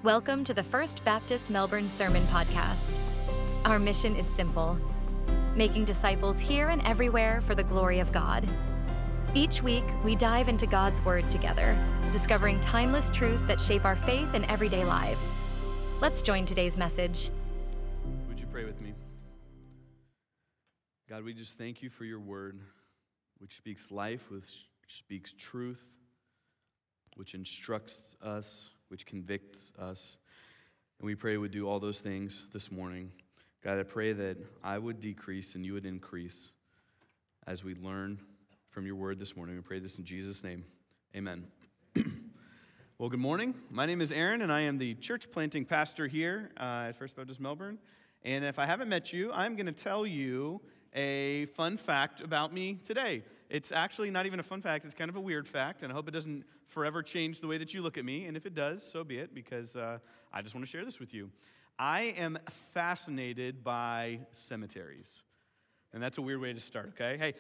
Welcome to the First Baptist Melbourne Sermon Podcast. Our mission is simple: making disciples here and everywhere for the glory of God. Each week, we dive into God's Word together, discovering timeless truths that shape our faith and everyday lives. Let's join today's message. Would you pray with me? God, we just thank you for your word, which speaks life, which speaks truth, which instructs us, which convicts us. And we pray we would do all those things this morning. God, I pray that I would decrease and you would increase as we learn from your word this morning. We pray this in Jesus' name. Amen. Well, good morning. My name is Aaron, and I am the church planting pastor here at First Baptist Melbourne. And if I haven't met you, I'm going to tell you a fun fact about me today. It's actually not even a fun fact. It's kind of a weird fact, and I hope it doesn't forever change the way that you look at me. And if it does, so be it, because I just want to share this with you. I am fascinated by cemeteries. And that's a weird way to start, okay? Hey,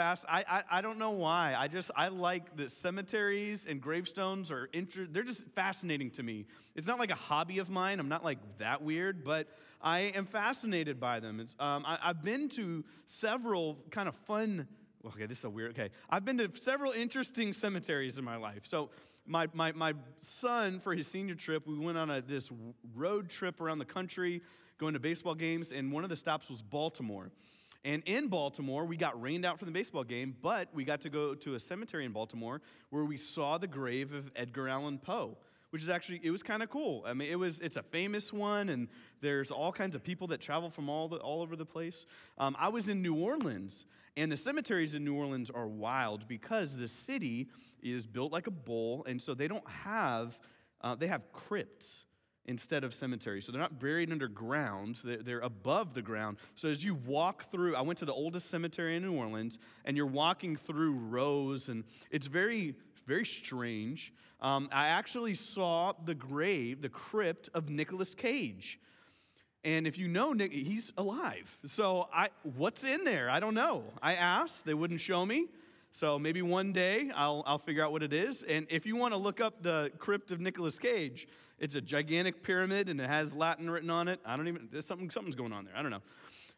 I don't know why. I like that cemeteries and gravestones they're just fascinating to me. It's not like a hobby of mine. I'm not like that weird, but I am fascinated by them. I've been to several kind of fun, this is so weird, okay. I've been to several interesting cemeteries in my life. So my son, for his senior trip, we went on this road trip around the country, going to baseball games, and one of the stops was Baltimore. And in Baltimore, we got rained out from the baseball game, but we got to go to a cemetery in Baltimore where we saw the grave of Edgar Allan Poe, which is actually, it was kind of cool. I mean, it's a famous one, and there's all kinds of people that travel from all over the place. I was in New Orleans, and the cemeteries in New Orleans are wild because the city is built like a bowl, and so they don't have, they have crypts instead of cemeteries. So they're not buried underground, they're above the ground. So as you walk through, I went to the oldest cemetery in New Orleans, and you're walking through rows, and it's very, very strange. I actually saw the crypt of Nicolas Cage. And if you know Nick, he's alive. So what's in there? I don't know. I asked, they wouldn't show me. So maybe one day I'll figure out what it is. And if you want to look up the crypt of Nicolas Cage, it's a gigantic pyramid and it has Latin written on it. Something's going on there. I don't know.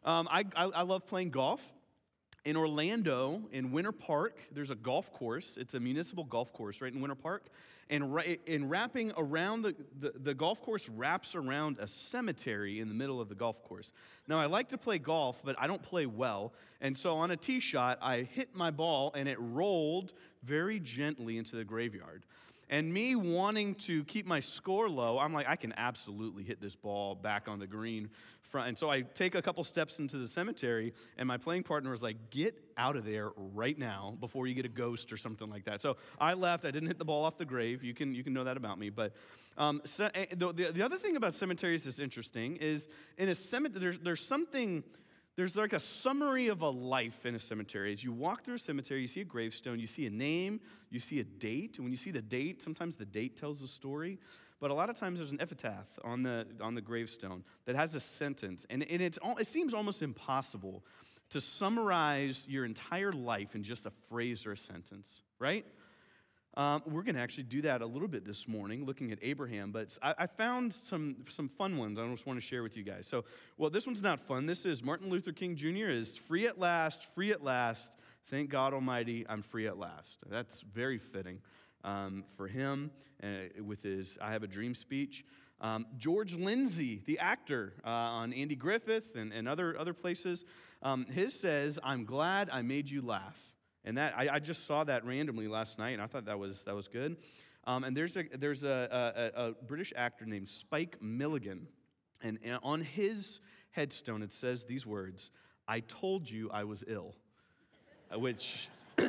I love playing golf. In Orlando, in Winter Park, there's a golf course. It's a municipal golf course right in Winter Park. And wrapping around the golf course wraps around a cemetery in the middle of the golf course. Now, I like to play golf, but I don't play well. And so on a tee shot, I hit my ball, and it rolled very gently into the graveyard. And me wanting to keep my score low, I'm like, I can absolutely hit this ball back on the green front. And so I take a couple steps into the cemetery, and my playing partner was like, get out of there right now before you get a ghost or something like that. So I left. I didn't hit the ball off the grave. You can know that about me. But the other thing about cemeteries that's interesting is in a cemetery, there's like a summary of a life in a cemetery. As you walk through a cemetery, you see a gravestone, you see a name, you see a date. And when you see the date, sometimes the date tells a story. But a lot of times there's an epitaph on the gravestone that has a sentence. And it seems almost impossible to summarize your entire life in just a phrase or a sentence, right? We're going to actually do that a little bit this morning, looking at Abraham, but I found some fun ones I just want to share with you guys. So, this one's not fun. This is Martin Luther King Jr. is free at last, thank God Almighty, I'm free at last. That's very fitting for him with his I Have a Dream speech. George Lindsay, the actor on Andy Griffith and other places, his says, I'm glad I made you laugh. And that I just saw that randomly last night, and I thought that was good. And there's a British actor named Spike Milligan, and on his headstone it says these words: "I told you I was ill," which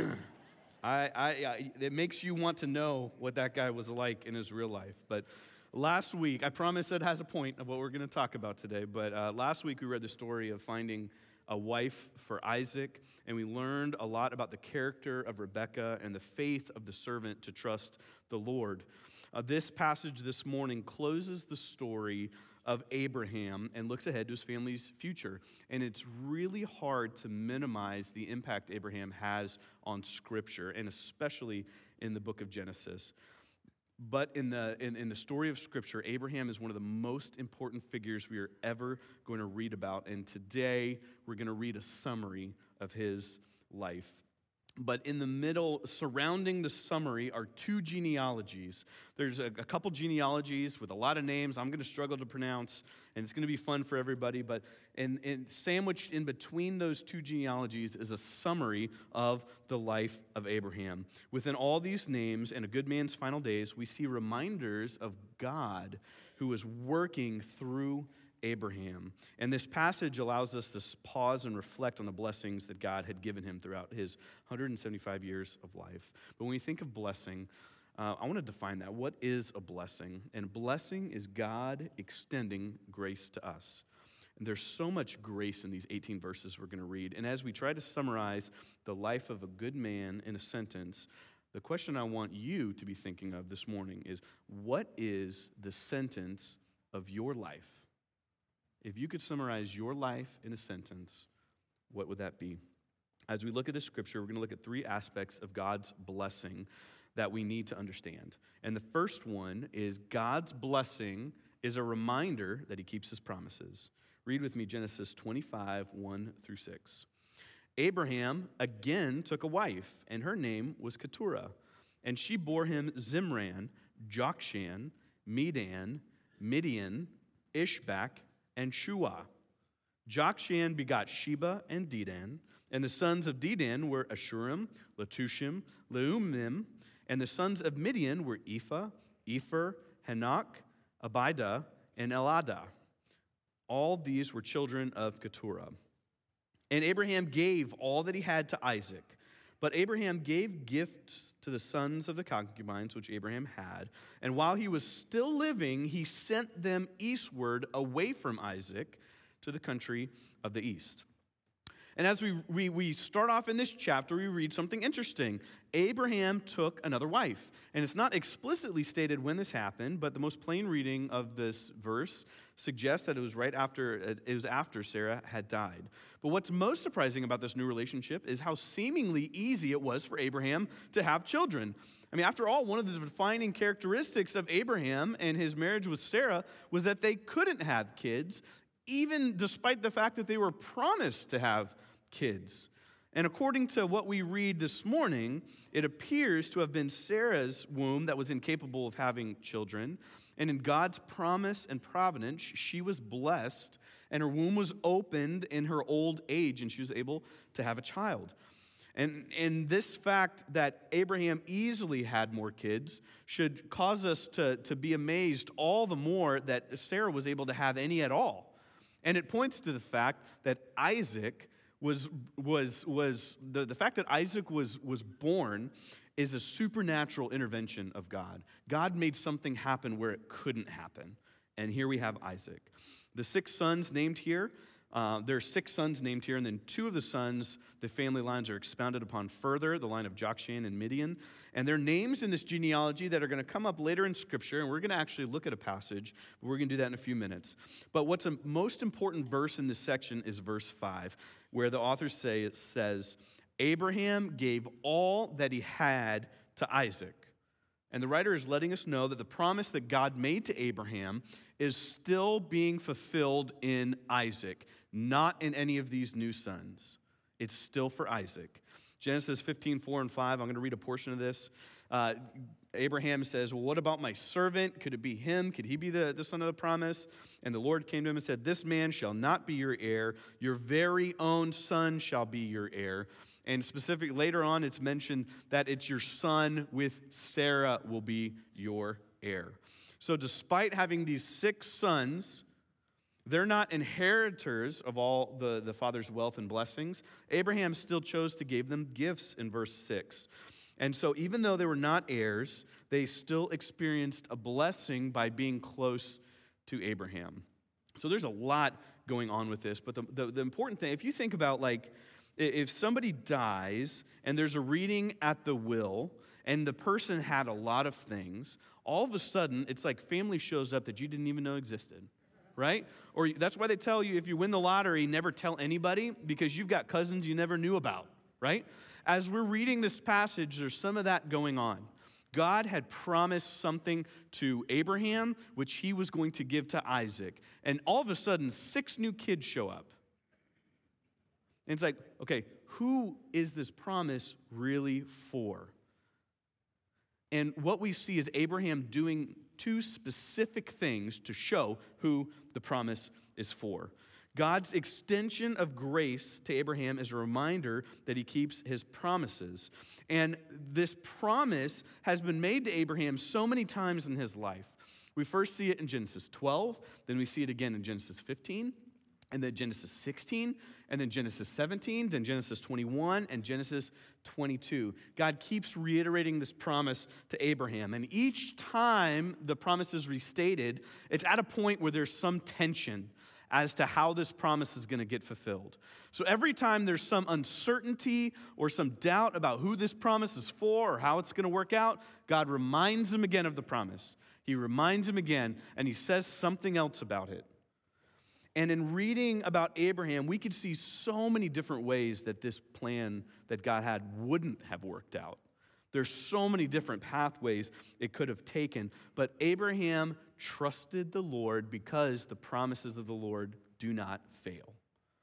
it makes you want to know what that guy was like in his real life. But last week, I promise that has a point of what we're going to talk about today. But last week we read the story of finding a wife for Isaac, and we learned a lot about the character of Rebekah and the faith of the servant to trust the Lord. This passage this morning closes the story of Abraham and looks ahead to his family's future. And it's really hard to minimize the impact Abraham has on Scripture, and especially in the book of Genesis. But in the story of Scripture, Abraham is one of the most important figures we are ever going to read about. And today, we're going to read a summary of his life. But in the middle, surrounding the summary, are two genealogies. There's a couple genealogies with a lot of names I'm going to struggle to pronounce, and it's going to be fun for everybody. But sandwiched in between those two genealogies is a summary of the life of Abraham. Within all these names and a good man's final days, we see reminders of God who was working through Abraham. And this passage allows us to pause and reflect on the blessings that God had given him throughout his 175 years of life. But when we think of blessing, I want to define that. What is a blessing? And blessing is God extending grace to us. And there's so much grace in these 18 verses we're going to read. And as we try to summarize the life of a good man in a sentence, the question I want you to be thinking of this morning is, what is the sentence of your life? If you could summarize your life in a sentence, what would that be? As we look at this scripture, we're going to look at three aspects of God's blessing that we need to understand. And the first one is God's blessing is a reminder that he keeps his promises. Read with me Genesis 25, 1 through 6. Abraham again took a wife, and her name was Keturah. And she bore him Zimran, Jokshan, Medan, Midian, Ishbak, and Shua. Jokshan begot Sheba and Dedan, and the sons of Dedan were Ashurim, Letushim, Leumim, and the sons of Midian were Ephah, Epher, Hanok, Abida, and Eladah. All these were children of Keturah. And Abraham gave all that he had to Isaac. But Abraham gave gifts to the sons of the concubines which Abraham had. And while he was still living, he sent them eastward away from Isaac to the country of the east. And as we start off in this chapter, we read something interesting. Abraham took another wife. And it's not explicitly stated when this happened, but the most plain reading of this verse suggests that it was after Sarah had died. But what's most surprising about this new relationship is how seemingly easy it was for Abraham to have children. I mean, after all, one of the defining characteristics of Abraham and his marriage with Sarah was that they couldn't have kids, even despite the fact that they were promised to have kids. And according to what we read this morning, it appears to have been Sarah's womb that was incapable of having children. And in God's promise and providence, she was blessed, and her womb was opened in her old age, and she was able to have a child. And this fact that Abraham easily had more kids should cause us to be amazed all the more that Sarah was able to have any at all. And it points to the fact that Isaac the fact that Isaac was born is a supernatural intervention of God. God made something happen where it couldn't happen. And here we have Isaac. The 6 sons named here, there are 6 sons named here, and then 2 of the sons, the family lines are expounded upon further, the line of Jokshan and Midian. And their names in this genealogy that are going to come up later in Scripture, and we're going to actually look at a passage, but we're going to do that in a few minutes. But what's a most important verse in this section is verse 5, where the author says, Abraham gave all that he had to Isaac. And the writer is letting us know that the promise that God made to Abraham is still being fulfilled in Isaac, not in any of these new sons. It's still for Isaac. Genesis 15, 4 and 5, I'm going to read a portion of this. Abraham says, well, what about my servant? Could it be him? Could he be the son of the promise? And the Lord came to him and said, this man shall not be your heir. Your very own son shall be your heir. And specifically, later on, it's mentioned that it's your son with Sarah will be your heir. So despite having these 6 sons, they're not inheritors of all the father's wealth and blessings. Abraham still chose to give them gifts in verse 6. And so even though they were not heirs, they still experienced a blessing by being close to Abraham. So there's a lot going on with this. But the important thing, if you think about if somebody dies and there's a reading at the will and the person had a lot of things, all of a sudden it's like family shows up that you didn't even know existed, right? Or that's why they tell you if you win the lottery, never tell anybody because you've got cousins you never knew about, right? As we're reading this passage, there's some of that going on. God had promised something to Abraham, which he was going to give to Isaac. And all of a sudden, 6 new kids show up. And it's like, okay, who is this promise really for? And what we see is Abraham doing 2 specific things to show who the promise is for. God's extension of grace to Abraham is a reminder that he keeps his promises. And this promise has been made to Abraham so many times in his life. We first see it in Genesis 12, then we see it again in Genesis 15, and then Genesis 16, and then Genesis 17, then Genesis 21, and Genesis 22. God keeps reiterating this promise to Abraham. And each time the promise is restated, it's at a point where there's some tension as to how this promise is going to get fulfilled. So every time there's some uncertainty or some doubt about who this promise is for or how it's going to work out, God reminds him again of the promise. He reminds him again, and he says something else about it. And in reading about Abraham, we could see so many different ways that this plan that God had wouldn't have worked out. There's so many different pathways it could have taken, but Abraham trusted the Lord because the promises of the Lord do not fail.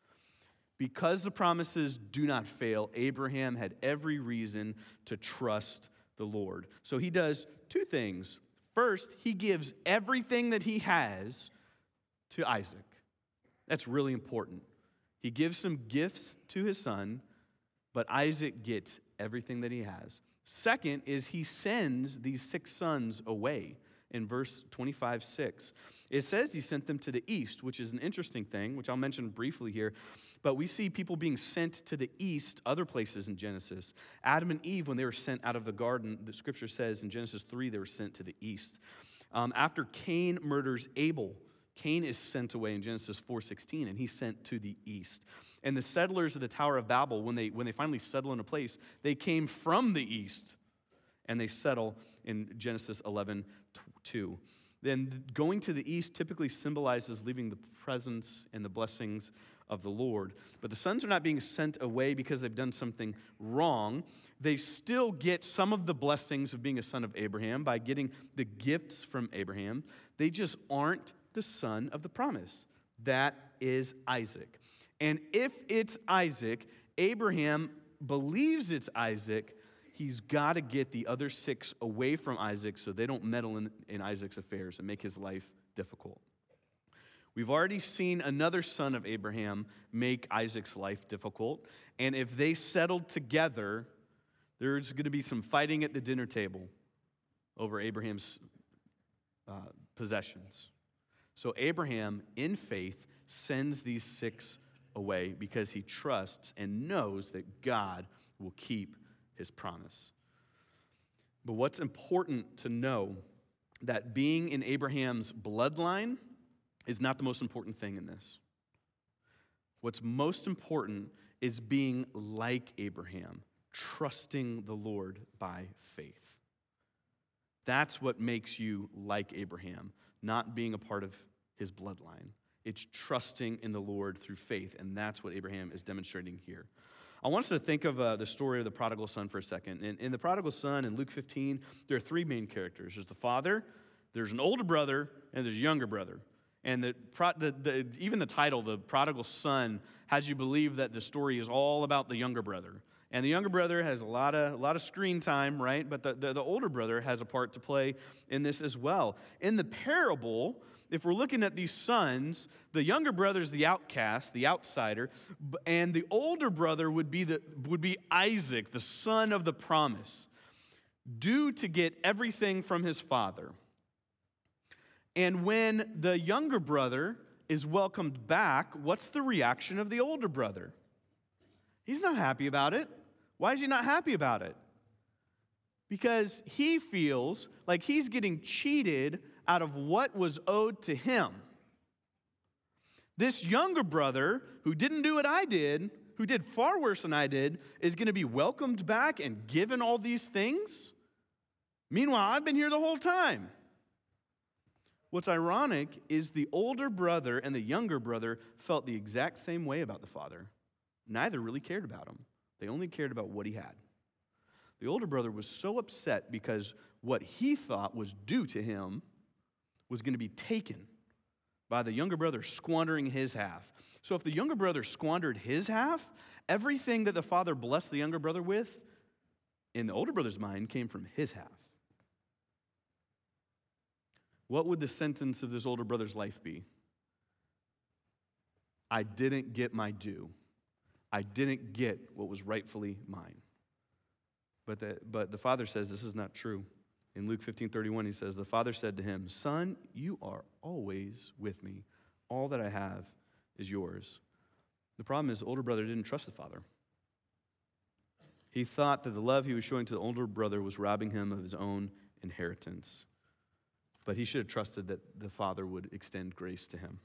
Because the promises do not fail, Abraham had every reason to trust the Lord. So he does 2 things. First, he gives everything that he has to Isaac. That's really important. He gives some gifts to his son, but Isaac gets everything that he has. Second is he sends these 6 sons away in verse 25:6. It says he sent them to the east, which is an interesting thing, which I'll mention briefly here. But we see people being sent to the east other places in Genesis. Adam and Eve, when they were sent out of the garden, the scripture says in Genesis 3, they were sent to the east. After Cain murders Abel, Cain is sent away in Genesis 4:16, and he's sent to the east. And the settlers of the Tower of Babel, when they finally settle in a place, they came from the east, and they settle in Genesis 11:2. Then going to the east typically symbolizes leaving the presence and the blessings of the Lord. But the sons are not being sent away because they've done something wrong. They still get some of the blessings of being a son of Abraham by getting the gifts from Abraham. They just aren't the son of the promise. That is Isaac. And if it's Isaac, Abraham believes it's Isaac, he's got to get the other 6 away from Isaac so they don't meddle in Isaac's affairs and make his life difficult. We've already seen another son of Abraham make Isaac's life difficult. And if they settled together, there's going to be some fighting at the dinner table over Abraham's possessions. So Abraham, in faith, sends these 6 away because he trusts and knows that God will keep his promise. But what's important to know, that being in Abraham's bloodline is not the most important thing in this. What's most important is being like Abraham, trusting the Lord by faith. That's what makes you like Abraham, not being a part of his bloodline. It's trusting in the Lord through faith, and that's what Abraham is demonstrating here. I want us to think of the story of the prodigal son for a second. In the prodigal son, in Luke 15, there are 3 main characters. There's the father, there's an older brother, and there's a younger brother. And even the title, the prodigal son, has you believe that the story is all about the younger brother. And the younger brother has a lot of screen time, right? But the older brother has a part to play in this as well. In the parable, if we're looking at these sons, the younger brother is the outcast, the outsider, and the older brother would be Isaac, the son of the promise, due to get everything from his father. And when the younger brother is welcomed back, what's the reaction of the older brother? He's not happy about it. Why is he not happy about it? Because he feels like he's getting cheated out of what was owed to him. This younger brother, who didn't do what I did, who did far worse than I did, is going to be welcomed back and given all these things? Meanwhile, I've been here the whole time. What's ironic is the older brother and the younger brother felt the exact same way about the father. Neither really cared about him. They only cared about what he had. The older brother was so upset because what he thought was due to him was going to be taken by the younger brother squandering his half. So if the younger brother squandered his half, everything that the father blessed the younger brother with, in the older brother's mind, came from his half. What would the sentence of this older brother's life be? I didn't get my due. I didn't get what was rightfully mine. But the father says this is not true. In Luke 15:31, he says, the father said to him, son, you are always with me. All that I have is yours. The problem is the older brother didn't trust the father. He thought that the love he was showing to the older brother was robbing him of his own inheritance. But he should have trusted that the father would extend grace to him.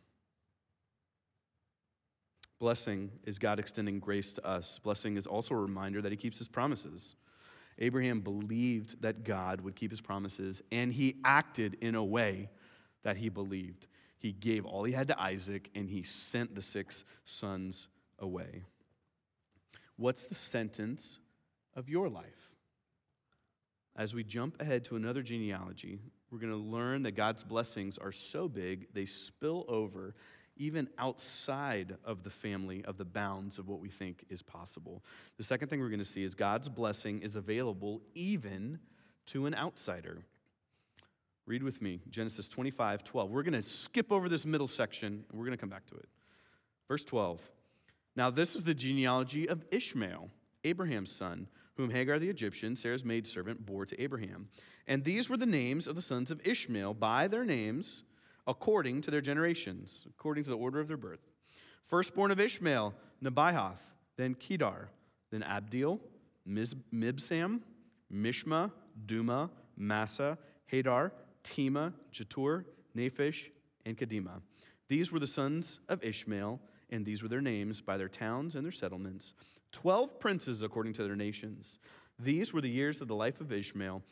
Blessing is God extending grace to us. Blessing is also a reminder that he keeps his promises. Abraham believed that God would keep his promises, and he acted in a way that he believed. He gave all he had to Isaac, and he sent the 6 sons away. What's the sentence of your life? As we jump ahead to another genealogy, we're going to learn that God's blessings are so big, they spill over even outside of the family, of the bounds of what we think is possible. The second thing we're going to see is God's blessing is available even to an outsider. Read with me, Genesis 25:12. We're going to skip over this middle section, and we're going to come back to it. Verse 12. Now this is the genealogy of Ishmael, Abraham's son, whom Hagar the Egyptian, Sarah's maidservant, bore to Abraham. And these were the names of the sons of Ishmael by their names, according to their generations, according to the order of their birth. Firstborn of Ishmael, Nebaioth, then Kedar, then Abdeel, Mibsam, Mishma, Duma, Massa, Hadar, Tema, Jetur, Naphish, and Kedemah. These were the sons of Ishmael, and these were their names by their towns and their settlements. 12 princes according to their nations. These were the years of the life of Ishmael,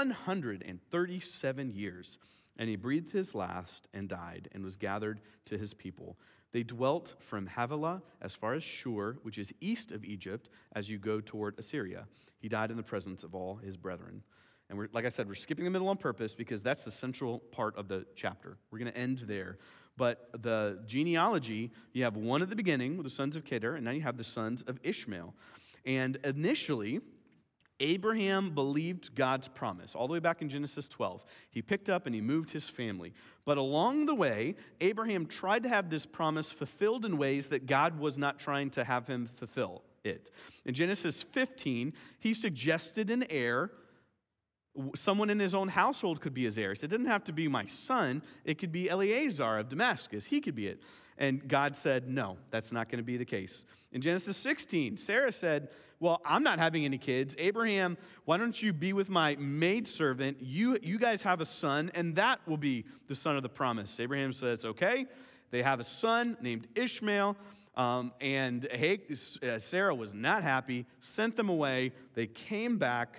137 years. And he breathed his last and died and was gathered to his people. They dwelt from Havilah as far as Shur, which is east of Egypt, as you go toward Assyria. He died in the presence of all his brethren. And like I said, we're skipping the middle on purpose because that's the central part of the chapter. We're going to end there. But the genealogy, you have one at the beginning with the sons of Kedar, and now you have the sons of Ishmael. And initially, Abraham believed God's promise. All the way back in Genesis 12. He picked up and he moved his family. But along the way, Abraham tried to have this promise fulfilled in ways that God was not trying to have him fulfill it. In Genesis 15, he suggested an heir. Someone in his own household could be his heir. He said, it didn't have to be my son. It could be Eleazar of Damascus. He could be it. And God said, no, that's not going to be the case. In Genesis 16, Sarah said, well, I'm not having any kids. Abraham, why don't you be with my maidservant? You guys have a son, and that will be the son of the promise. Abraham says, okay. They have a son named Ishmael, and Sarah was not happy, sent them away. They came back,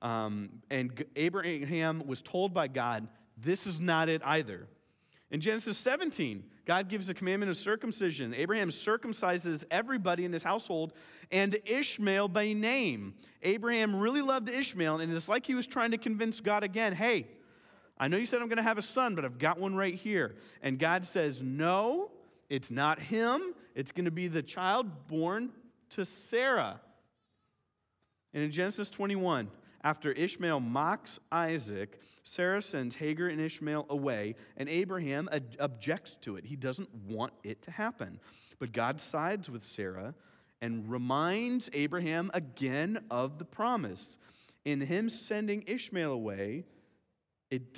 and Abraham was told by God, this is not it either. In Genesis 17, God gives a commandment of circumcision. Abraham circumcises everybody in his household and Ishmael by name. Abraham really loved Ishmael, and it's like he was trying to convince God again, hey, I know you said I'm going to have a son, but I've got one right here. And God says, no, it's not him. It's going to be the child born to Sarah. And in Genesis 21, after Ishmael mocks Isaac, Sarah sends Hagar and Ishmael away, and Abraham objects to it. He doesn't want it to happen. But God sides with Sarah and reminds Abraham again of the promise. In him sending Ishmael away, it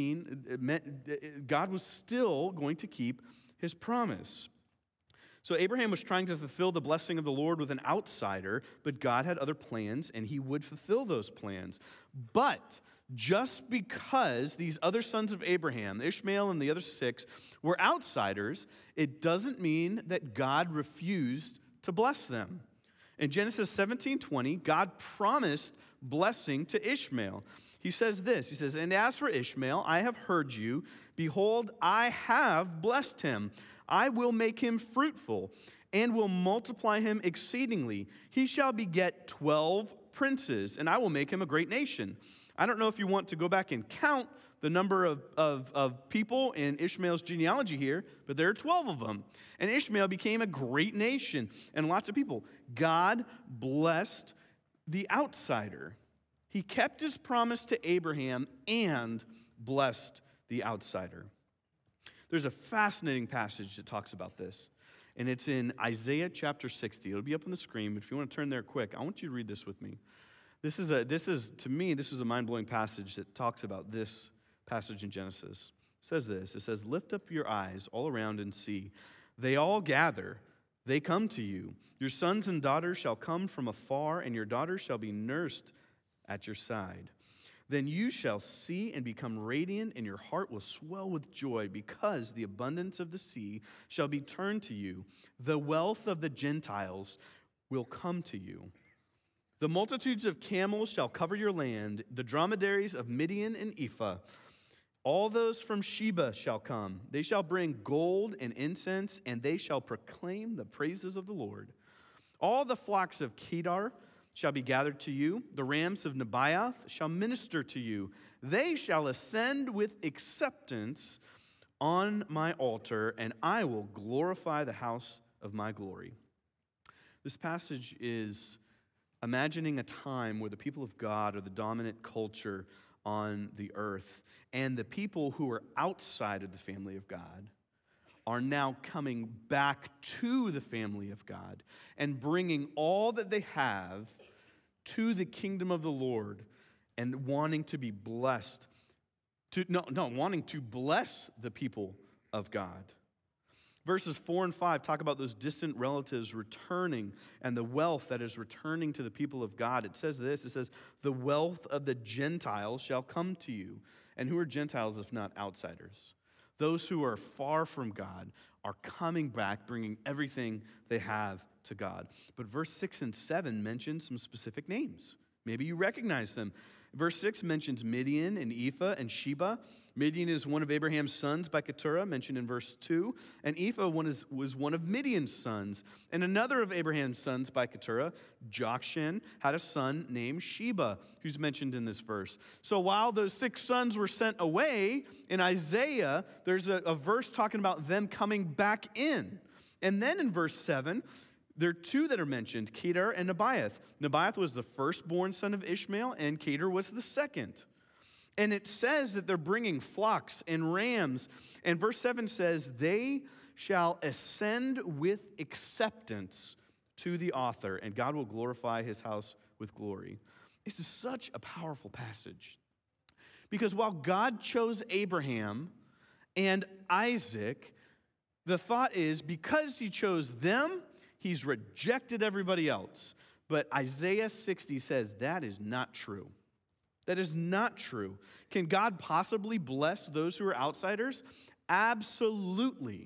meant God was still going to keep his promise. So Abraham was trying to fulfill the blessing of the Lord with an outsider, but God had other plans, and he would fulfill those plans. But just because these other sons of Abraham, Ishmael and the other 6, were outsiders, it doesn't mean that God refused to bless them. In Genesis 17:20, God promised blessing to Ishmael. He says this, he says, and as for Ishmael, I have heard you. Behold, I have blessed him. I will make him fruitful and will multiply him exceedingly. He shall beget 12 princes, and I will make him a great nation. I don't know if you want to go back and count the number of people in Ishmael's genealogy here, but there are 12 of them. And Ishmael became a great nation and lots of people. God blessed the outsider. He kept his promise to Abraham and blessed the outsider. There's a fascinating passage that talks about this, and it's in Isaiah chapter 60. It'll be up on the screen, but if you want to turn there quick, I want you to read this with me. This is a mind-blowing passage that talks about this passage in Genesis. It says this, it says, "Lift up your eyes all around and see. They all gather, they come to you. Your sons and daughters shall come from afar, and your daughters shall be nursed at your side. Then you shall see and become radiant, and your heart will swell with joy, because the abundance of the sea shall be turned to you. The wealth of the Gentiles will come to you. The multitudes of camels shall cover your land, the dromedaries of Midian and Ephah. All those from Sheba shall come. They shall bring gold and incense, and they shall proclaim the praises of the Lord. All the flocks of Kedar shall be gathered to you. The rams of Nebaioth shall minister to you. They shall ascend with acceptance on my altar, and I will glorify the house of my glory." This passage is imagining a time where the people of God are the dominant culture on the earth, and the people who are outside of the family of God are now coming back to the family of God and bringing all that they have to the kingdom of the Lord and wanting to be blessed, wanting to bless the people of God. Verses 4 and 5 talk about those distant relatives returning and the wealth that is returning to the people of God. It says this, it says, "The wealth of the Gentiles shall come to you." And who are Gentiles if not outsiders? Those who are far from God are coming back, bringing everything they have to God. But verse 6 and 7 mention some specific names. Maybe you recognize them. Verse 6 mentions Midian and Ephah and Sheba. Midian is one of Abraham's sons by Keturah, mentioned in verse 2. And Ephah was one of Midian's sons. And another of Abraham's sons by Keturah, Jokshan, had a son named Sheba, who's mentioned in this verse. So while those 6 sons were sent away, in Isaiah, there's a verse talking about them coming back in. And then in verse 7, there are 2 that are mentioned, Kedar and Nebaioth. Nebaioth was the firstborn son of Ishmael, and Kedar was the second. And it says that they're bringing flocks and rams. And verse 7 says, "They shall ascend with acceptance to the author, and God will glorify his house with glory." This is such a powerful passage. Because while God chose Abraham and Isaac, the thought is because he chose them, he's rejected everybody else. But Isaiah 60 says that is not true. That is not true. Can God possibly bless those who are outsiders? Absolutely.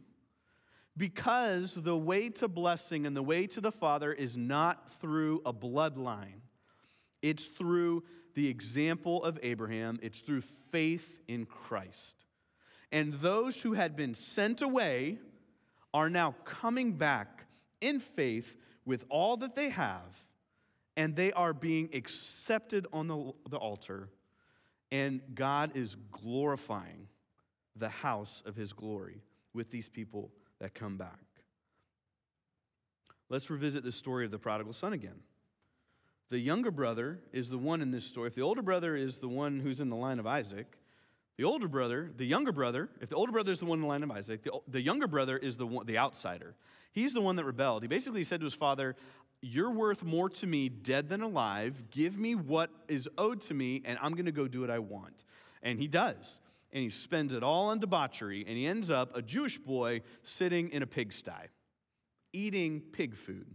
Because the way to blessing and the way to the Father is not through a bloodline. It's through the example of Abraham. It's through faith in Christ. And those who had been sent away are now coming back in faith with all that they have, and they are being accepted on the altar, and God is glorifying the house of his glory with these people that come back. Let's revisit the story of the prodigal son again. The younger brother is the one in this story. If the older brother is the one who's in the line of Isaac, the younger brother, if the older brother is the one in the line of Isaac, the younger brother is the outsider. He's the one that rebelled. He basically said to his father, "You're worth more to me dead than alive. Give me what is owed to me, and I'm going to go do what I want." And he does. And he spends it all on debauchery, and he ends up a Jewish boy sitting in a pigsty, eating pig food.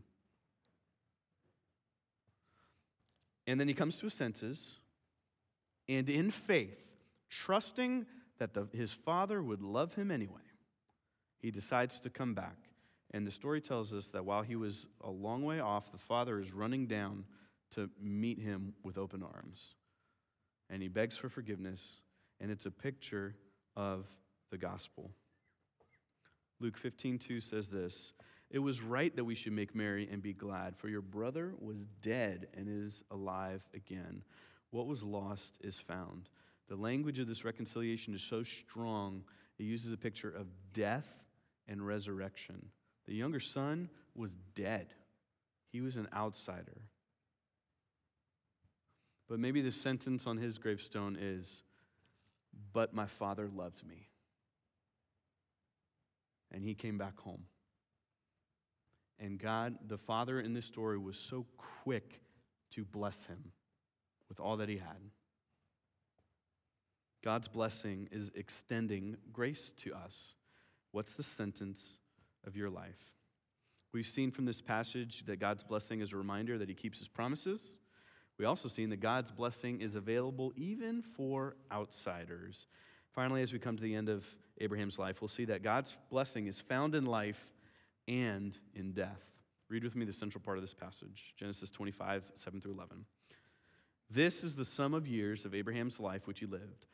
And then he comes to his senses, and in faith, trusting that his father would love him anyway, he decides to come back. And the story tells us that while he was a long way off, the father is running down to meet him with open arms. And he begs for forgiveness, and it's a picture of the gospel. Luke 15:2 says this, "It was right that we should make merry and be glad, for your brother was dead and is alive again." What was lost is found. The language of this reconciliation is so strong, it uses a picture of death and resurrection. The younger son was dead. He was an outsider. But maybe the sentence on his gravestone is, "But my father loved me. And he came back home." And God, the Father in this story, was so quick to bless him with all that he had. God's blessing is extending grace to us. What's the sentence of your life? We've seen from this passage that God's blessing is a reminder that he keeps his promises. We also seen that God's blessing is available even for outsiders. Finally, as we come to the end of Abraham's life, we'll see that God's blessing is found in life and in death. Read with me the central part of this passage, Genesis 25, 7 through 11. This is the sum of years of Abraham's life which he lived,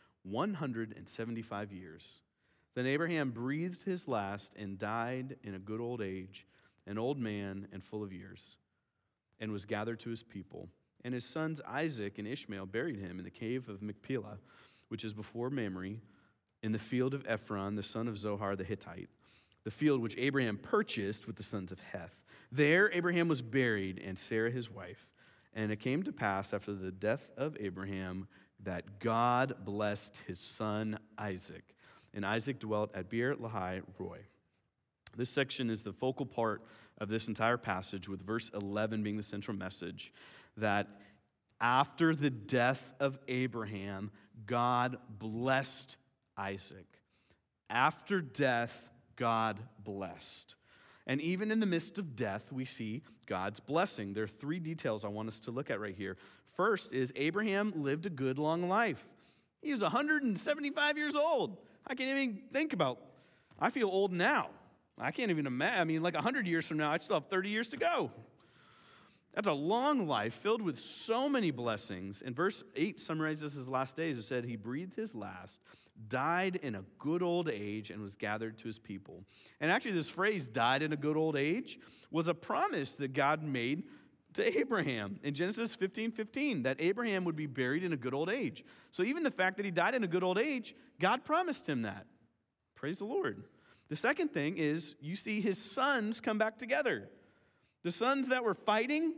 175 years. Then Abraham breathed his last and died in a good old age, an old man and full of years, and was gathered to his people. And his sons Isaac and Ishmael buried him in the cave of Machpelah, which is before Mamre, in the field of Ephron, the son of Zohar the Hittite, the field which Abraham purchased with the sons of Heth. There Abraham was buried, and Sarah his wife. And it came to pass after the death of Abraham that God blessed his son Isaac. And Isaac dwelt at Beer Lahai Roi. This section is the focal part of this entire passage, with verse 11 being the central message, that after the death of Abraham, God blessed Isaac. After death, God blessed. And even in the midst of death, we see God's blessing. There are three details I want us to look at right here. First is Abraham lived a good long life. He was 175 years old. I can't even think about, I feel old now. I can't even imagine. I mean, like 100 years from now, I still have 30 years to go. That's a long life filled with so many blessings. And verse 8 summarizes his last days. It said he breathed his last, died in a good old age, and was gathered to his people. And actually, this phrase, died in a good old age, was a promise that God made to Abraham in Genesis 15:15, that Abraham would be buried in a good old age. So even the fact that he died in a good old age, God promised him that. Praise the Lord. The second thing is you see his sons come back together. The sons that were fighting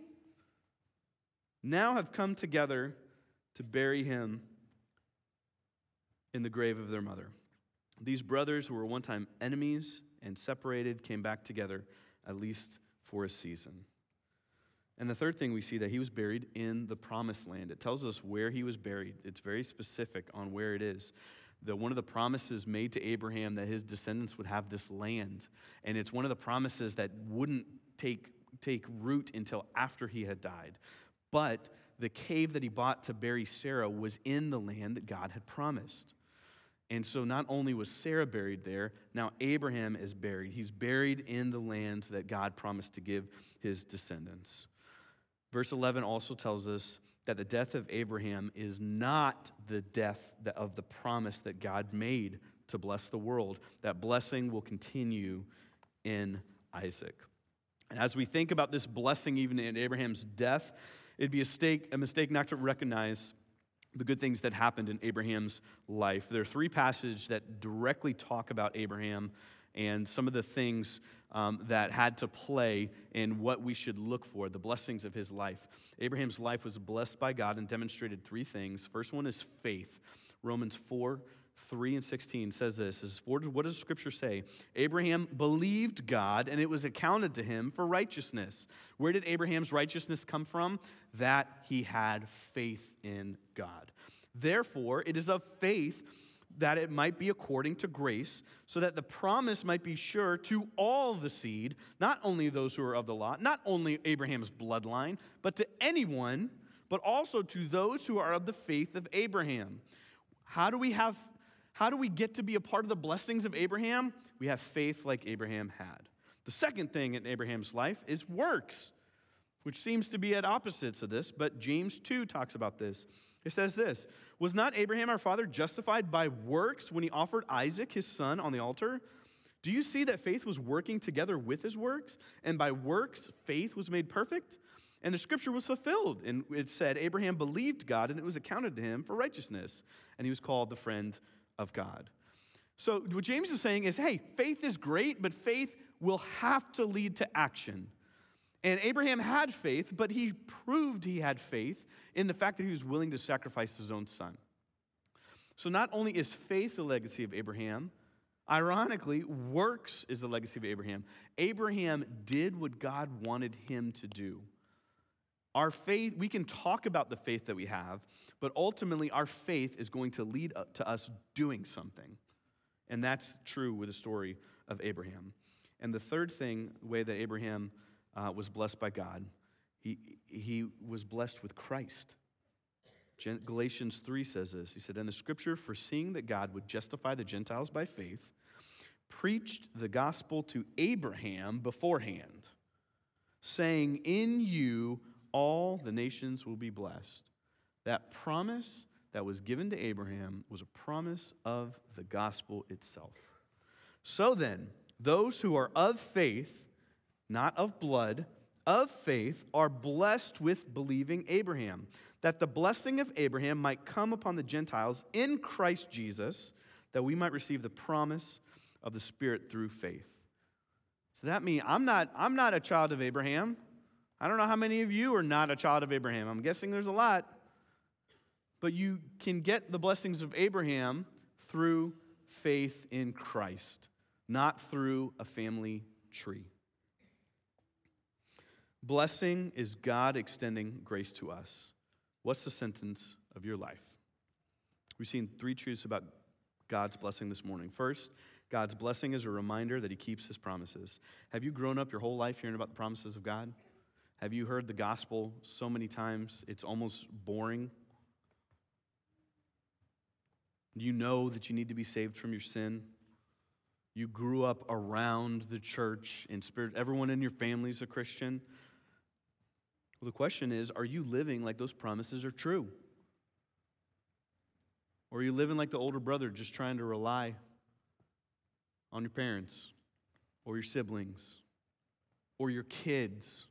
now have come together to bury him in the grave of their mother. These brothers who were one time enemies and separated came back together, at least for a season. And the third thing we see that he was buried in the promised land. It tells us where he was buried. It's very specific on where it is. One of the promises made to Abraham that his descendants would have this land. And it's one of the promises that wouldn't take root until after he had died. But the cave that he bought to bury Sarah was in the land that God had promised. And so not only was Sarah buried there, now Abraham is buried. He's buried in the land that God promised to give his descendants. Verse 11 also tells us that the death of Abraham is not the death of the promise that God made to bless the world. That blessing will continue in Isaac. And as we think about this blessing even in Abraham's death, it'd be a mistake not to recognize the good things that happened in Abraham's life. There are three passages that directly talk about Abraham and some of the things that had to play in what we should look for, the blessings of his life. Abraham's life was blessed by God and demonstrated three things. First one is faith. Romans 4:3-16 says this. What does Scripture say? Abraham believed God, and it was accounted to him for righteousness. Where did Abraham's righteousness come from? That he had faith in God. Therefore, it is of faith that it might be according to grace, so that the promise might be sure to all the seed, not only those who are of the law, not only Abraham's bloodline, but to anyone, but also to those who are of the faith of Abraham. How do we get to be a part of the blessings of Abraham? We have faith like Abraham had. The second thing in Abraham's life is works, which seems to be at opposites of this, but James 2 talks about this. It says this, was not Abraham our father justified by works when he offered Isaac his son on the altar? Do you see that faith was working together with his works? And by works, faith was made perfect? And the scripture was fulfilled. And it said, Abraham believed God, and it was accounted to him for righteousness. And he was called the friend of God. So what James is saying is, hey, faith is great, but faith will have to lead to action. And Abraham had faith, but he proved he had faith in the fact that he was willing to sacrifice his own son. So not only is faith the legacy of Abraham, ironically, works is the legacy of Abraham. Abraham did what God wanted him to do. Our faith, we can talk about the faith that we have, but ultimately our faith is going to lead to us doing something. And that's true with the story of Abraham. And the third way that Abraham was blessed by God, he was blessed with Christ. Galatians 3 says this. He said, "And the scripture, foreseeing that God would justify the Gentiles by faith, preached the gospel to Abraham beforehand, saying, in you all the nations will be blessed." That promise that was given to Abraham was a promise of the gospel itself. So then, those who are of faith, not of blood, of faith, are blessed with believing Abraham, that the blessing of Abraham might come upon the Gentiles in Christ Jesus, that we might receive the promise of the Spirit through faith. So that means I'm not a child of Abraham. I don't know how many of you are not a child of Abraham. I'm guessing there's a lot. But you can get the blessings of Abraham through faith in Christ, not through a family tree. Blessing is God extending grace to us. What's the sentence of your life? We've seen 3 truths about God's blessing this morning. First, God's blessing is a reminder that he keeps his promises. Have you grown up your whole life hearing about the promises of God? Have you heard the gospel so many times it's almost boring? You know that you need to be saved from your sin. You grew up around the church in spirit. Everyone in your family is a Christian. Well, the question is, are you living like those promises are true? Or are you living like the older brother, just trying to rely on your parents or your siblings or your kids?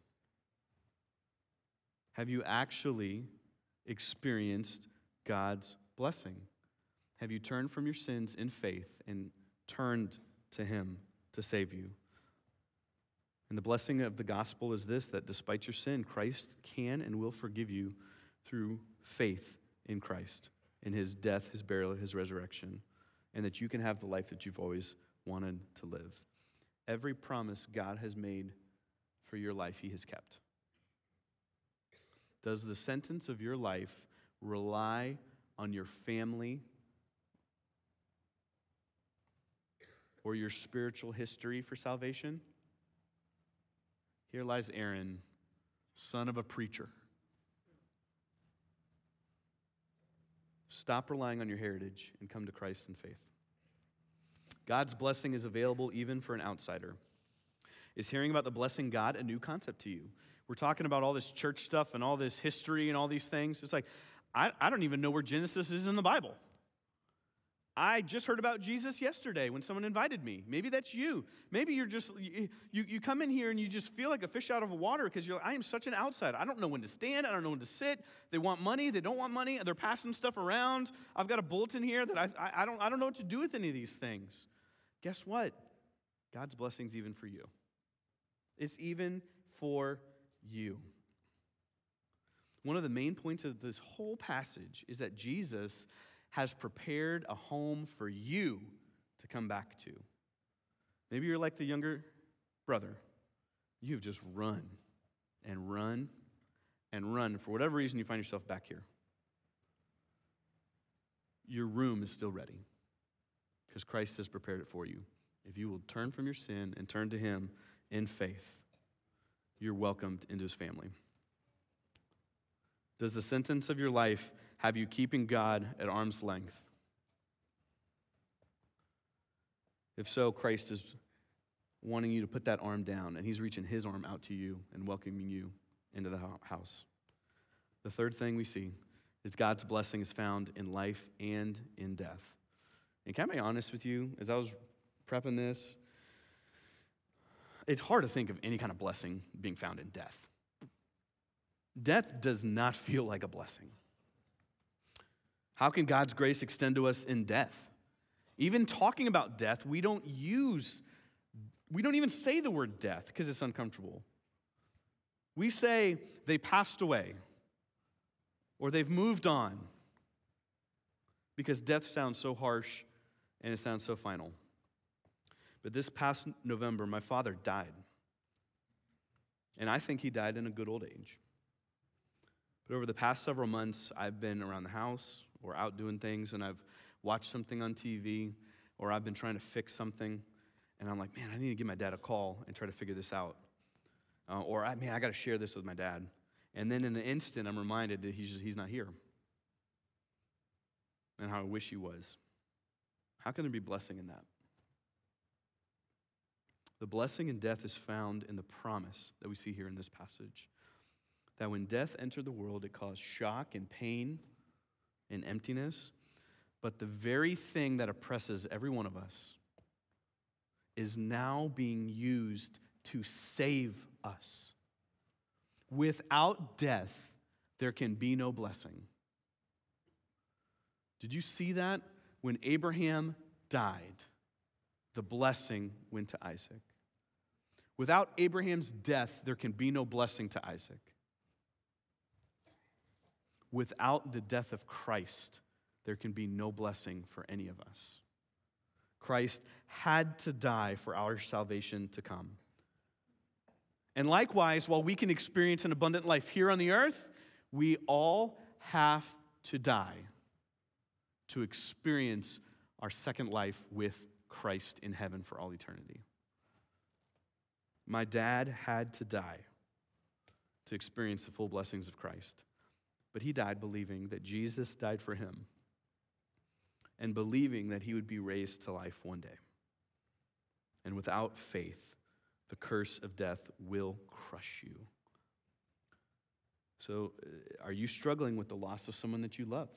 Have you actually experienced God's blessing? Have you turned from your sins in faith and turned to him to save you? And the blessing of the gospel is this, that despite your sin, Christ can and will forgive you through faith in Christ, in his death, his burial, his resurrection, and that you can have the life that you've always wanted to live. Every promise God has made for your life, he has kept. Does the sentence of your life rely on your family or your spiritual history for salvation? Here lies Aaron, son of a preacher. Stop relying on your heritage and come to Christ in faith. God's blessing is available even for an outsider. Is hearing about the blessing God a new concept to you? We're talking about all this church stuff and all this history and all these things. It's like, I don't even know where Genesis is in the Bible. I just heard about Jesus yesterday when someone invited me. Maybe that's you. Maybe you're just, you come in here and you just feel like a fish out of water because you're like, I am such an outsider. I don't know when to stand. I don't know when to sit. They want money. They don't want money. They're passing stuff around. I've got a bulletin here that I don't know what to do with any of these things. Guess what? God's blessing's even for you. It's even for you. One of the main points of this whole passage is that Jesus has prepared a home for you to come back to. Maybe you're like the younger brother. You've just run and run and run. For whatever reason, you find yourself back here. Your room is still ready because Christ has prepared it for you. If you will turn from your sin and turn to him in faith, you're welcomed into his family. Does the sentence of your life have you keeping God at arm's length? If so, Christ is wanting you to put that arm down, and he's reaching his arm out to you and welcoming you into the house. The third thing we see is God's blessing is found in life and in death. And can I be honest with you, as I was prepping this, it's hard to think of any kind of blessing being found in death. Death does not feel like a blessing. How can God's grace extend to us in death? Even talking about death, we don't even say the word death because it's uncomfortable. We say they passed away or they've moved on because death sounds so harsh and it sounds so final. But this past November, my father died. And I think he died in a good old age. But over the past several months, I've been around the house or out doing things, and I've watched something on TV, or I've been trying to fix something, and I'm like, man, I need to give my dad a call and try to figure this out. I got to share this with my dad. And then in an instant, I'm reminded that he's not here. And how I wish he was. How can there be blessing in that? The blessing in death is found in the promise that we see here in this passage. That when death entered the world, it caused shock and pain and emptiness. But the very thing that oppresses every one of us is now being used to save us. Without death, there can be no blessing. Did you see that? When Abraham died, the blessing went to Isaac. Without Abraham's death, there can be no blessing to Isaac. Without the death of Christ, there can be no blessing for any of us. Christ had to die for our salvation to come. And likewise, while we can experience an abundant life here on the earth, we all have to die to experience our second life with Christ in heaven for all eternity. My dad had to die to experience the full blessings of Christ. But he died believing that Jesus died for him and believing that he would be raised to life one day. And without faith, the curse of death will crush you. So, are you struggling with the loss of someone that you love?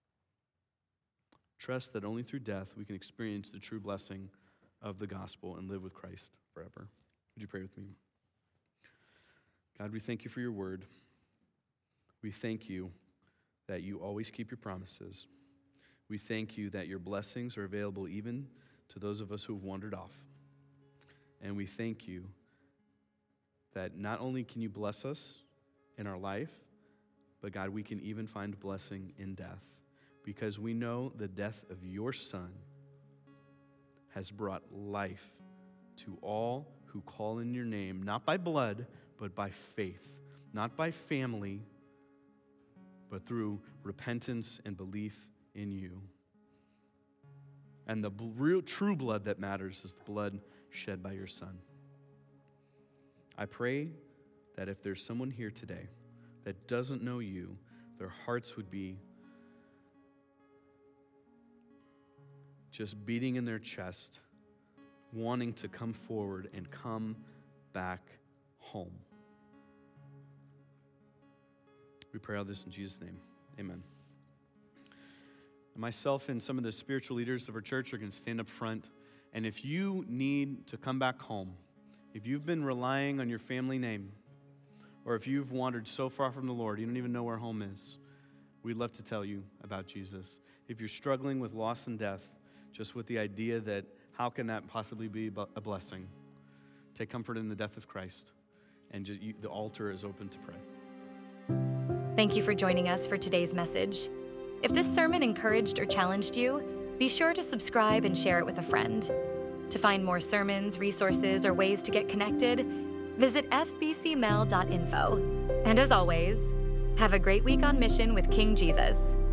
Trust that only through death we can experience the true blessing of the gospel and live with Christ forever. Would you pray with me? God, we thank you for your word. We thank you that you always keep your promises. We thank you that your blessings are available even to those of us who have wandered off. And we thank you that not only can you bless us in our life, but God, we can even find blessing in death, because we know the death of your Son has brought life to all who call in your name, not by blood, but by faith, not by family, but through repentance and belief in you. And the real true blood that matters is the blood shed by your Son. I pray that if there's someone here today that doesn't know you, their hearts would be just beating in their chest, wanting to come forward and come back home. We pray all this in Jesus' name. Amen. Myself and some of the spiritual leaders of our church are going to stand up front. And if you need to come back home, if you've been relying on your family name, or if you've wandered so far from the Lord, you don't even know where home is, we'd love to tell you about Jesus. If you're struggling with loss and death, just with the idea that how can that possibly be a blessing, take comfort in the death of Christ. And the altar is open to pray. Thank you for joining us for today's message. If this sermon encouraged or challenged you, be sure to subscribe and share it with a friend. To find more sermons, resources, or ways to get connected, visit fbcmel.info. And as always, have a great week on mission with King Jesus.